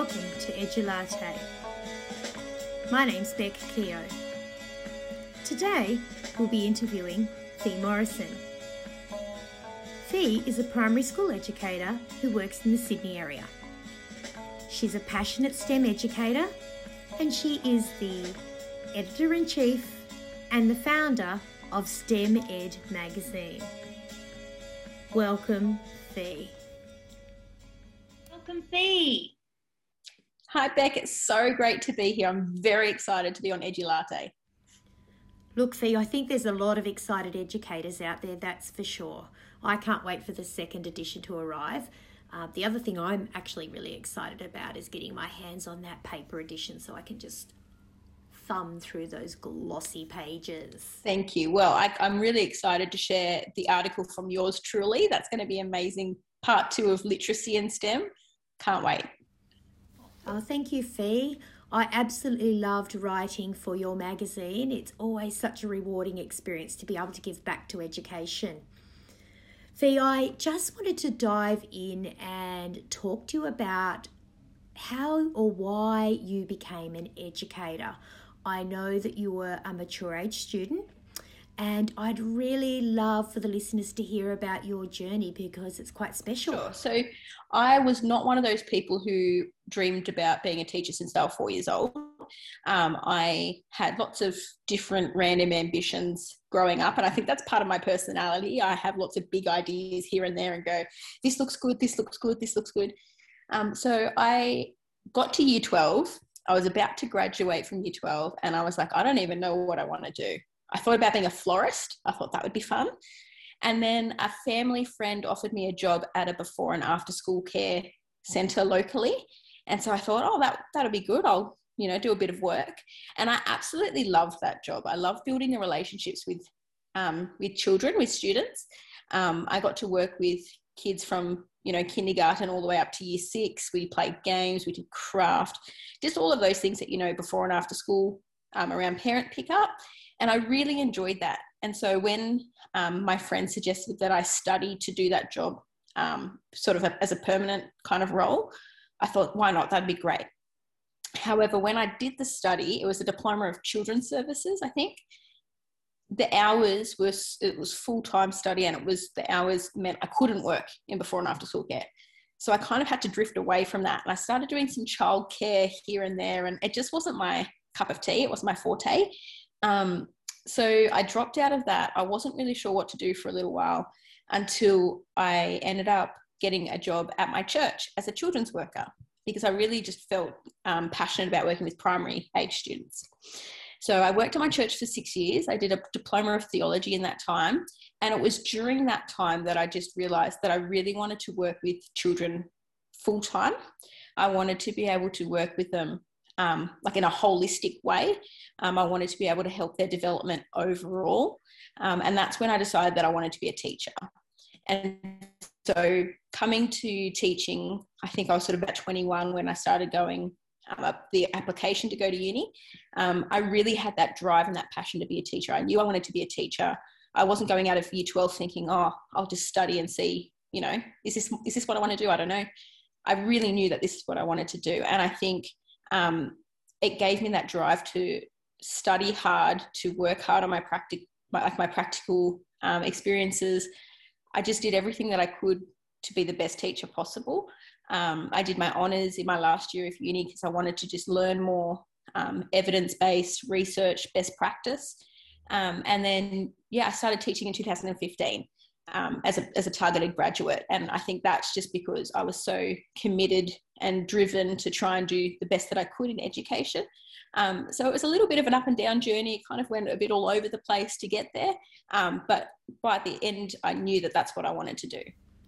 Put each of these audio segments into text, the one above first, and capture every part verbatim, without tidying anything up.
welcome to Edulate. My name's Beck Keogh. Today we'll be interviewing Fee Morrison. Fee is a primary school educator who works in the Sydney area. She's a passionate STEM educator and she is the editor-in-chief and the founder of STEM Ed magazine. Welcome, Fee. Welcome, Fee. Hi, Beck. It's so great to be here. I'm very excited to be on Edulate. Look, Fee, I think there's a lot of excited educators out there, that's for sure. I can't wait for the second edition to arrive. Uh, the other thing I'm actually really excited about is getting my hands on that paper edition so I can just thumb through those glossy pages. Thank you. Well, I, I'm really excited to share the article from yours truly. That's going to be amazing. Part two of literacy and STEM. Can't wait. Oh, thank you, Fee. I absolutely loved writing for your magazine. It's always such a rewarding experience to be able to give back to education. Fee, I just wanted to dive in and talk to you about how or why you became an educator. I know that you were a mature age student, and I'd really love for the listeners to hear about your journey because it's quite special. Sure. So I was not one of those people who dreamed about being a teacher since I was four years old. Um, I had lots of different random ambitions growing up, and I think that's part of my personality. I have lots of big ideas here and there and go, this looks good, this looks good, this looks good. Um, so I got to year twelve. I was about to graduate from year twelve and I was like, I don't even know what I want to do. I thought about being a florist. I thought that would be fun. And then a family friend offered me a job at a before and after school care centre locally. And so I thought, oh, that, that'll be good. I'll, you know, do a bit of work. And I absolutely loved that job. I love building the relationships with, um, with children, with students. Um, I got to work with kids from, you know, kindergarten all the way up to year six. We played games, we did craft, just all of those things that, you know, before and after school um, around parent pickup. And I really enjoyed that. And so when um, my friend suggested that I study to do that job um, sort of a, as a permanent kind of role, I thought, why not? That'd be great. However, when I did the study, it was a diploma of children's services, I think. The hours was, it was full-time study and it was, the hours meant I couldn't work in before and after school care. So I kind of had to drift away from that. And I started doing some childcare here and there and it just wasn't my cup of tea. It was my forte. Um, so I dropped out of that. I wasn't really sure what to do for a little while until I ended up getting a job at my church as a children's worker because I really just felt um, passionate about working with primary age students. So I worked at my church for six years. I did a diploma of theology in that time. And it was during that time that I just realised that I really wanted to work with children full time. I wanted to be able to work with them um, like in a holistic way. Um, I wanted to be able to help their development overall. Um, and that's when I decided that I wanted to be a teacher. And so coming to teaching, I think I was sort of about twenty-one when I started going Um, up the application to go to uni. Um, I really had that drive and that passion to be a teacher. I knew I wanted to be a teacher. I wasn't going out of year twelve thinking, oh, I'll just study and see, you know, is this, is this what I want to do? I don't know. I really knew that this is what I wanted to do. And I think um, it gave me that drive to study hard, to work hard on my practic, my, like my practical um, experiences. I just did everything that I could to be the best teacher possible. Um, I did my honours in my last year of uni because I wanted to just learn more um, evidence-based research, best practice. Um, and then, yeah, I started teaching in two thousand fifteen um, as, a, as a targeted graduate. And I think that's just because I was so committed and driven to try and do the best that I could in education. Um, so it was a little bit of an up and down journey. It kind of went a bit all over the place to get there. Um, but by the end, I knew that that's what I wanted to do.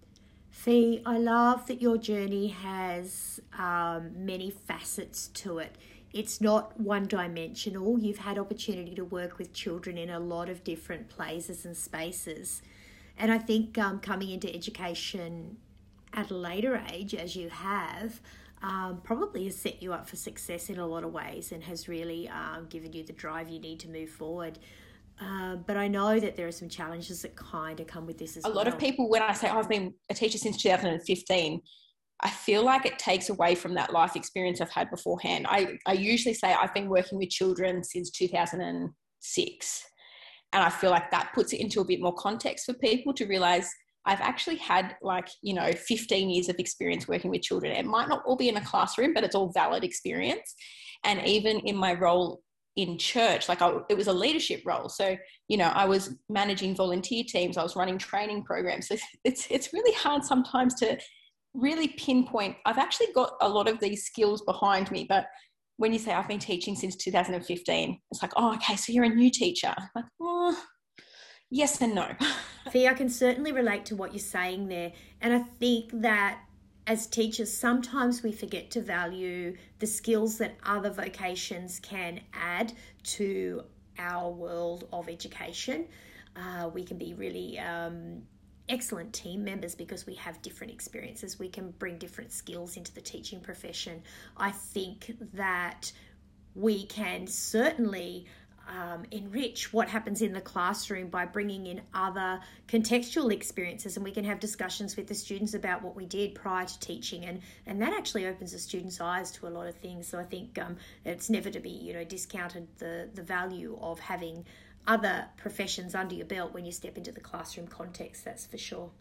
Fee, I love that your journey has um, many facets to it. It's not one-dimensional. You've had opportunity to work with children in a lot of different places and spaces. And I think um, coming into education at a later age, as you have, um, probably has set you up for success in a lot of ways and has really um, given you the drive you need to move forward. Uh, but I know that there are some challenges that kind of come with this as well. A well. lot of people, when I say, oh, I've been a teacher since two thousand fifteen, I feel like it takes away from that life experience I've had beforehand. I, I usually say I've been working with children since two thousand six. And I feel like that puts it into a bit more context for people to realize I've actually had like, you know, fifteen years of experience working with children. It might not all be in a classroom, but it's all valid experience. And even in my role in church, like I, it was a leadership role. So, you know, I was managing volunteer teams. I was running training programs. So it's, it's really hard sometimes to really pinpoint. I've actually got a lot of these skills behind me, but when you say I've been teaching since two thousand fifteen, it's like, oh, okay, so you're a new teacher. I'm like, oh, yes and no. Fee, I can certainly relate to what you're saying there. And I think that as teachers, sometimes we forget to value the skills that other vocations can add to our world of education. Uh, we can be really um, excellent team members because we have different experiences. We can bring different skills into the teaching profession. I think that we can certainly um, enrich what happens in the classroom by bringing in other contextual experiences, and we can have discussions with the students about what we did prior to teaching, and, and that actually opens the students' eyes to a lot of things. So I think um, it's never to be, you know, discounted the, the value of having other professions under your belt when you step into the classroom context, that's for sure.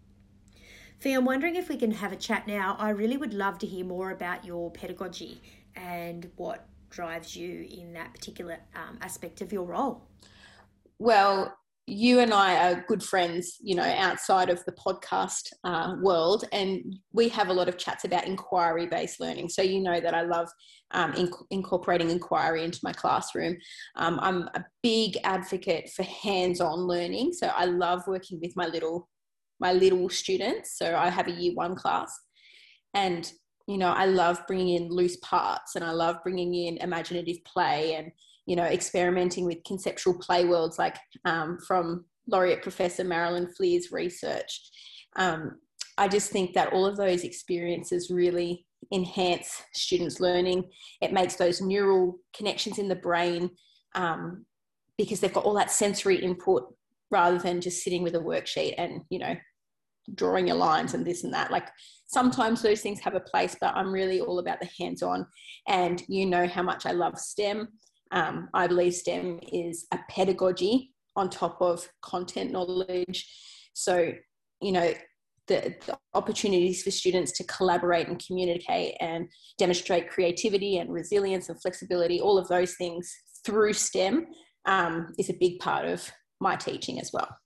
Fee, I'm wondering if we can have a chat now. I really would love to hear more about your pedagogy and what drives you in that particular um, aspect of your role. Well, you and I are good friends, you know, outside of the podcast uh, world, and we have a lot of chats about inquiry-based learning. So you know that I love um, inc- incorporating inquiry into my classroom. Um, I'm a big advocate for hands-on learning. So I love working with my little, my little students. So I have a year one class, and you know, I love bringing in loose parts, and I love bringing in imaginative play and, you know, experimenting with conceptual play worlds, like um, from Laureate Professor Marilyn Fleer's research. Um, I just think that all of those experiences really enhance students' learning. It makes those neural connections in the brain um, because they've got all that sensory input rather than just sitting with a worksheet and, you know, drawing your lines and this and that. Like sometimes those things have a place, but I'm really all about the hands-on. And you know how much I love STEM. Um, I believe STEM is a pedagogy on top of content knowledge. So, you know, the, the opportunities for students to collaborate and communicate and demonstrate creativity and resilience and flexibility, all of those things through STEM um, is a big part of my teaching as well.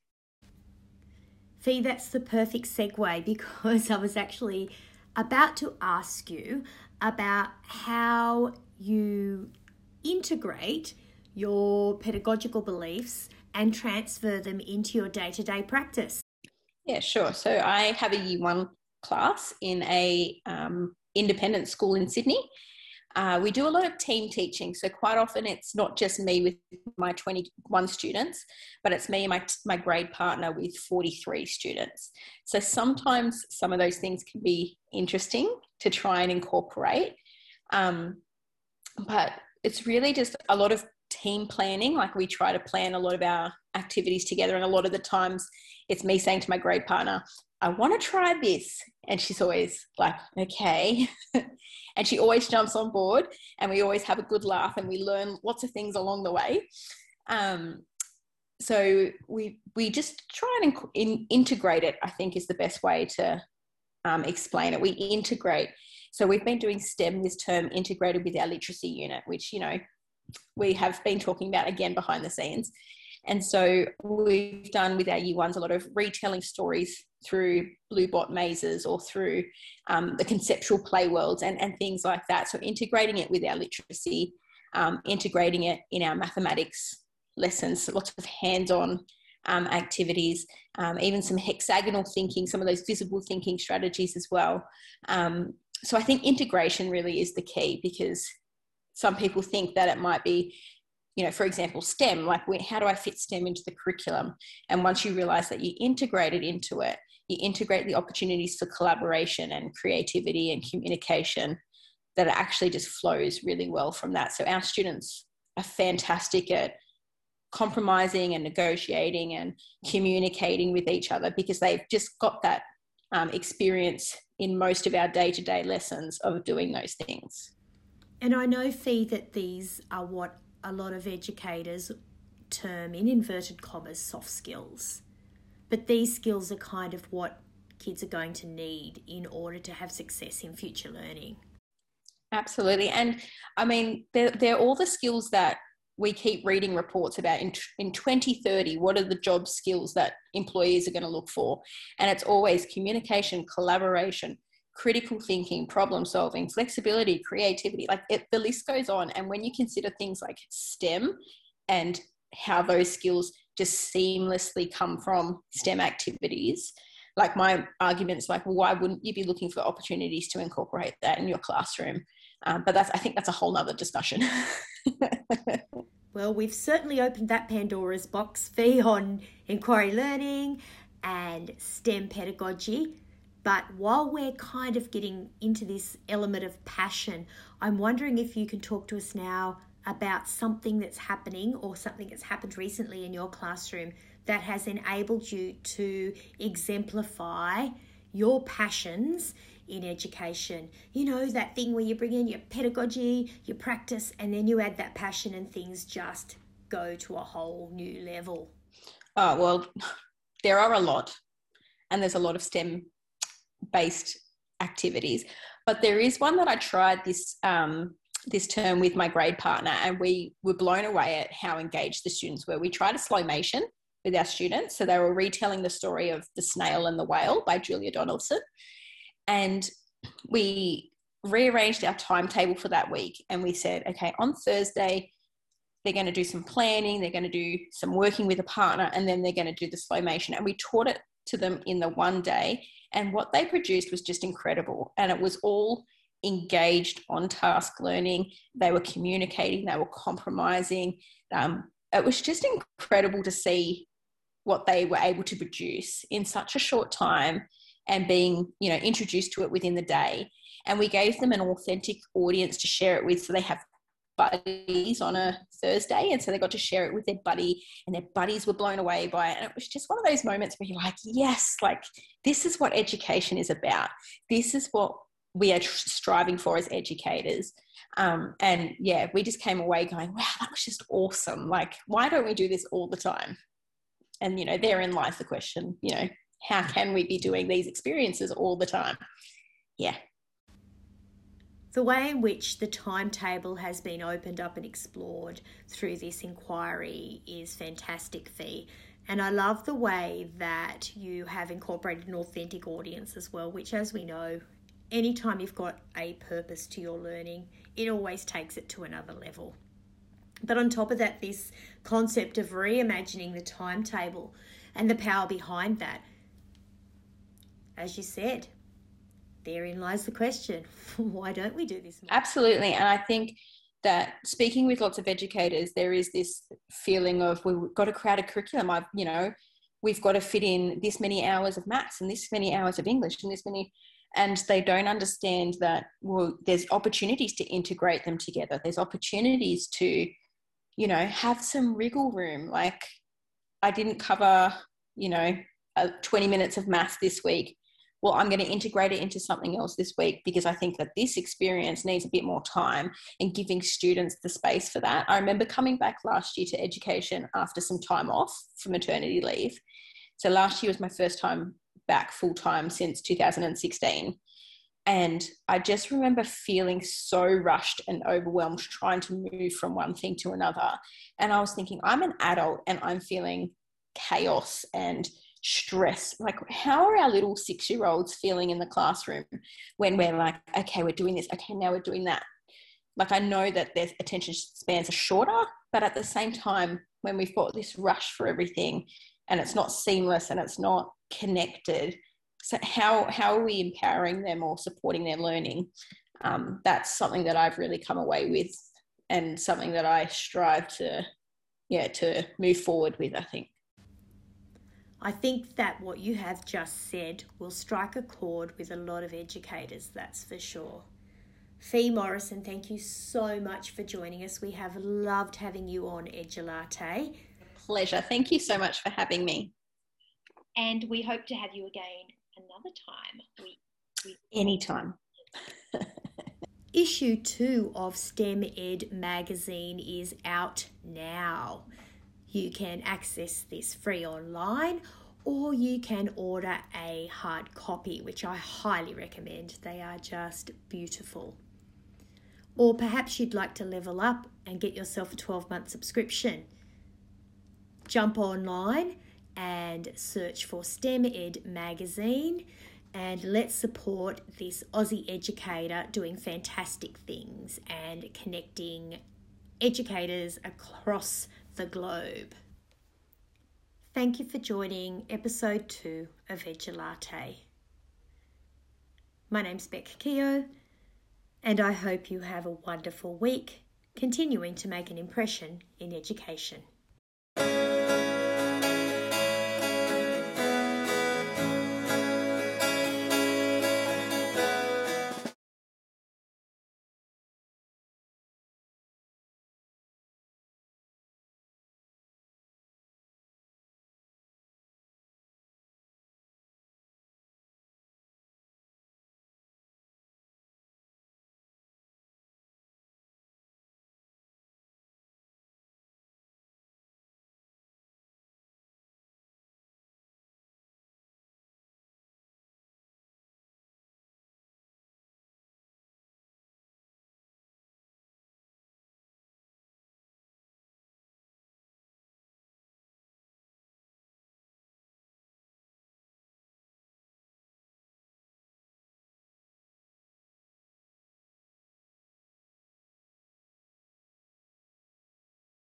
Fee, that's the perfect segue, because I was actually about to ask you about how you integrate your pedagogical beliefs and transfer them into your day-to-day practice. Yeah, sure. So I have a year one class in a um, independent school in Sydney. Uh, we do a lot of team teaching. So quite often it's not just me with my twenty-one students, but it's me and my, my grade partner with forty-three students. So sometimes some of those things can be interesting to try and incorporate. Um, but it's really just a lot of team planning. Like we try to plan a lot of our activities together. And a lot of the times it's me saying to my grade partner, I want to try this. And she's always like, okay. And she always jumps on board, and we always have a good laugh, and we learn lots of things along the way. Um, so we we just try and in, in, integrate it, I think is the best way to um, explain it. We integrate. So we've been doing STEM this term, integrated with our literacy unit, which, you know, we have been talking about again behind the scenes. And so we've done with our year ones a lot of retelling stories through Bluebot mazes or through um, the conceptual play worlds and, and things like that. So integrating it with our literacy, um, integrating it in our mathematics lessons, so lots of hands-on um, activities, um, even some hexagonal thinking, some of those visible thinking strategies as well. Um, so I think integration really is the key, because some people think that it might be, you know, for example, STEM, like how do I fit STEM into the curriculum? And once you realize that you integrate it into it, you integrate the opportunities for collaboration and creativity and communication, that it actually just flows really well from that. So our students are fantastic at compromising and negotiating and communicating with each other, because they've just got that um, experience in most of our day-to-day lessons of doing those things. And I know, Fee, that these are what a lot of educators term, in inverted commas, soft skills. But these skills are kind of what kids are going to need in order to have success in future learning. Absolutely. And I mean, they're, they're all the skills that we keep reading reports about in, in twenty thirty. What are the job skills that employees are going to look for? And it's always communication, collaboration, critical thinking, problem solving, flexibility, creativity. Like it, the list goes on. And when you consider things like STEM and how those skills just seamlessly come from STEM activities, like my argument's like, well, why wouldn't you be looking for opportunities to incorporate that in your classroom? Um, but that's, I think that's a whole nother discussion. Well, we've certainly opened that Pandora's box, Fee, on inquiry learning and STEM pedagogy. But while we're kind of getting into this element of passion, I'm wondering if you can talk to us now about something that's happening or something that's happened recently in your classroom that has enabled you to exemplify your passions in education. You know, that thing where you bring in your pedagogy, your practice, and then you add that passion and things just go to a whole new level. Oh, well, there are a lot, and there's a lot of STEM-based activities, but there is one that I tried this um, this term with my grade partner, and we were blown away at how engaged the students were. We tried a slowmation with our students. So they were retelling the story of The Snail and the Whale by Julia Donaldson. And we rearranged our timetable for that week. And we said, okay, on Thursday, they're going to do some planning. They're going to do some working with a partner, and then they're going to do the slowmation. And we taught it to them in the one day. And what they produced was just incredible. And it was all engaged on task learning. They were communicating, they were compromising. Um, it was just incredible to see what they were able to produce in such a short time and being, you know, introduced to it within the day. And we gave them an authentic audience to share it with. So they have buddies on a Thursday, and so they got to share it with their buddy, and their buddies were blown away by it. And it was just one of those moments where you're like, yes, like this is what education is about. This is what we are striving for as educators. Um, and yeah, we just came away going, wow, that was just awesome. Like, why don't we do this all the time? And, you know, therein lies the question, you know, how can we be doing these experiences all the time? Yeah. The way in which the timetable has been opened up and explored through this inquiry is fantastic, Fee. And I love the way that you have incorporated an authentic audience as well, which, as we know, anytime you've got a purpose to your learning, it always takes it to another level. But on top of that, this concept of reimagining the timetable and the power behind that, as you said, therein lies the question, why don't we do this more? Absolutely. And I think that speaking with lots of educators, there is this feeling of we've got to create a curriculum. I've, you know, we've got to fit in this many hours of maths and this many hours of English and this many, and they don't understand that, well, there's opportunities to integrate them together. There's opportunities to, you know, have some wriggle room. Like, I didn't cover, you know, uh, twenty minutes of maths this week. Well, I'm going to integrate it into something else this week because I think that this experience needs a bit more time, and giving students the space for that. I remember coming back last year to education after some time off for maternity leave. So last year was my first time back full time since two thousand sixteen. And I just remember feeling so rushed and overwhelmed trying to move from one thing to another. And I was thinking, I'm an adult and I'm feeling chaos and stress. Like, how are our little six-year-olds feeling in the classroom when we're like, okay, we're doing this, okay, now we're doing that? Like, I know that their attention spans are shorter, but at the same time, when we've got this rush for everything and it's not seamless and it's not connected, so how how are we empowering them or supporting their learning? Um, that's something that I've really come away with, and something that I strive to, yeah, to move forward with, I think. I think that what you have just said will strike a chord with a lot of educators, that's for sure. Fee Morrison, thank you so much for joining us. We have loved having you on Edulate. Pleasure. Thank you so much for having me. And we hope to have you again another time. We Anytime. Issue two of STEM Ed magazine is out now. You can access this free online, or you can order a hard copy, which I highly recommend. They are just beautiful. Or perhaps you'd like to level up and get yourself a twelve-month subscription. Jump online and search for STEM Ed magazine, and let's support this Aussie educator doing fantastic things and connecting educators across the globe. Thank you for joining episode two of Edulate. My name's Bec Keogh, and I hope you have a wonderful week, continuing to make an impression in education.